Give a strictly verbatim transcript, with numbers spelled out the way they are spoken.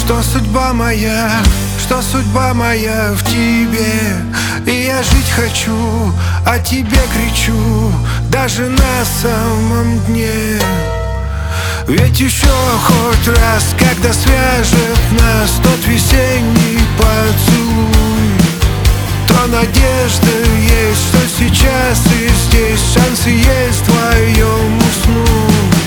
Что судьба моя, что судьба моя в тебе. И я жить хочу, а тебе кричу, даже на самом дне. Ведь еще хоть раз, когда свяжет нас тот весенний поцелуй, то надежда есть, что сейчас и здесь шансы есть вдвоем уснуть.